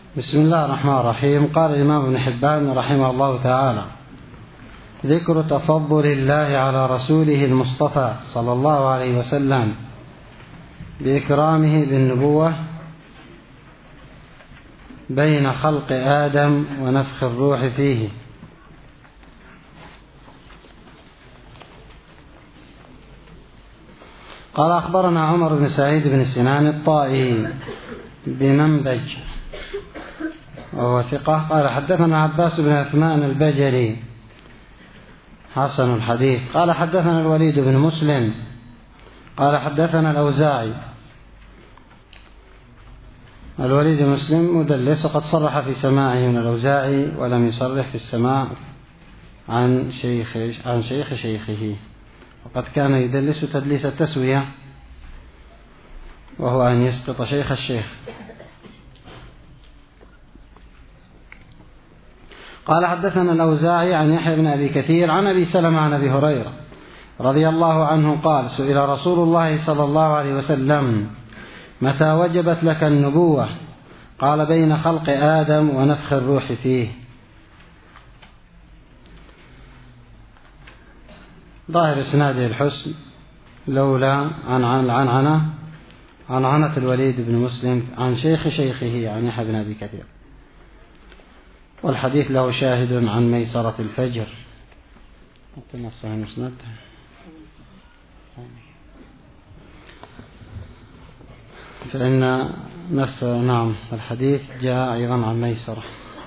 بسم الله الرحمن الرحيم. قال الإمام ابن حبان رحمه الله تعالى: ذكر تفضل الله على رسوله المصطفى صلى الله عليه وسلم بإكرامه بالنبوة بين خلق آدم ونفخ الروح فيه. قال: أخبرنا عمر بن سعيد بن سنان الطائي بمنبج وهو ثقة. قال: حدثنا عباس بن عثمان البجلي حسن الحديث. قال: حدثنا الوليد بن مسلم قال: حدثنا الأوزاعي. الوليد بن مسلم مدلس، وقد صرح في سماعه من الأوزاعي ولم يصرح في السماع عن شيخ شيخه، وقد كان يدلس تدليس التسوية، وهو أن يسقط شيخ الشيخ. قال: حدثنا الأوزاعي عن يحيى بن أبي كثير عن أبي سلمة عن أبي هريرة رضي الله عنه قال: سئل رسول الله صلى الله عليه وسلم: متى وجبت لك النبوة؟ قال: بين خلق آدم ونفخ الروح فيه. ظاهر إسناده الحسن لولا عنعنة الوليد بن مسلم عن شيخ شيخه عن يحيى بن أبي كثير، والحديث له شاهد عن ميسرة الفجر. فإن نفس الحديث جاء أيضا عن ميسرة.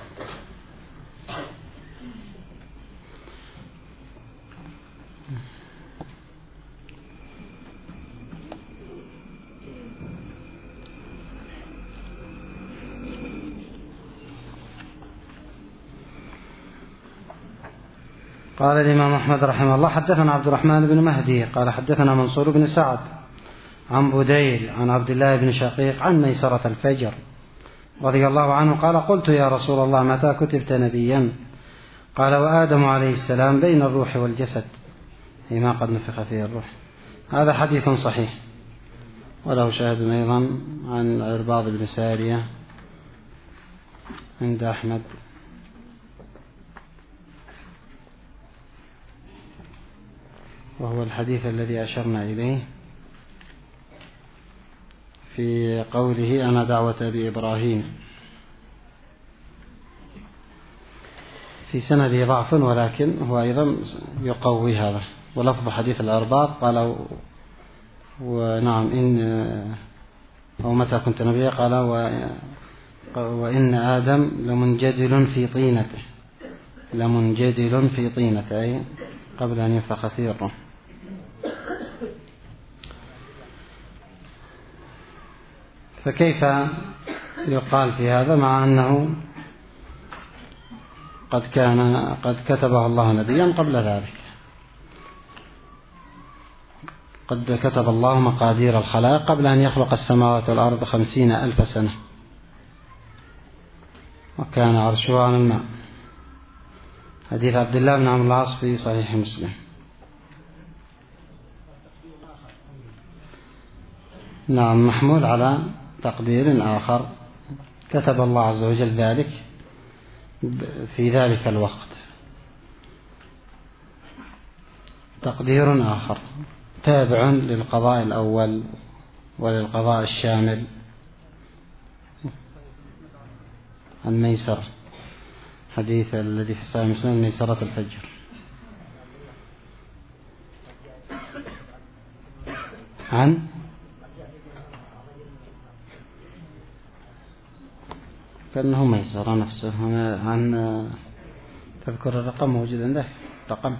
قال الإمام أحمد رحمه الله: حدثنا عبد الرحمن بن مهدي قال: حدثنا منصور بن سعد عن بديل عن عبد الله بن شقيق عن ميسرة الفجر رضي الله عنه قال: قلت يا رسول الله: متى كتبت نبيا؟ قال: وآدم عليه السلام بين الروح والجسد، ما قد نفخ فيه الروح. هذا حديث صحيح، وله شاهد أيضا عن عرباض بن سارية عند أحمد. وهو الحديث الذي أشرنا إليه في قوله: أنا دعوة أبي إبراهيم. في سنده ضعف، ولكن هو أيضا يقوي هذا. ولفظ حديث العرباض قال: ونعم أو متى كنت نبيا؟ قال: وإن آدم لمنجدل في طينته، أي قبل أن ينفخ فيه الروح. فكيف يقال في هذا مع أنه قد كتبه الله نبيا قبل ذلك؟ قد كتب الله مقادير الخلائق قبل أن يخلق السماوات والأرض 50,000 سنة، وكان عرشه على الماء. حديث عبد الله بن عمرو العاص في صحيح مسلم. نعم، محمول على تقدير آخر كتب الله عز وجل ذلك في ذلك الوقت، تقدير آخر تابع للقضاء الأول وللقضاء الشامل عن ميسرة، حديث الذي في صحيح مسلم ميسرة الفجر. كأنه ميسرة نفسه. عن تذكر الرقم موجود عندك؟ رقم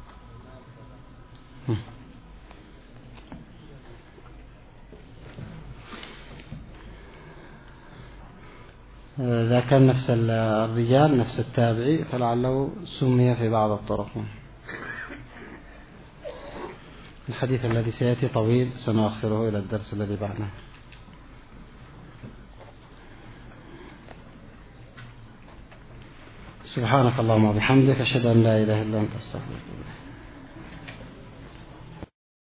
إذا كان نفس الرجال نفس التابعي فلعله سمي في بعض الطرق. الحديث الذي سيأتي طويل، سنؤخره إلى الدرس الذي بعده. سبحانك اللهم وبحمدك، أشهد أن لا إله إلا أنت، أستغفرك.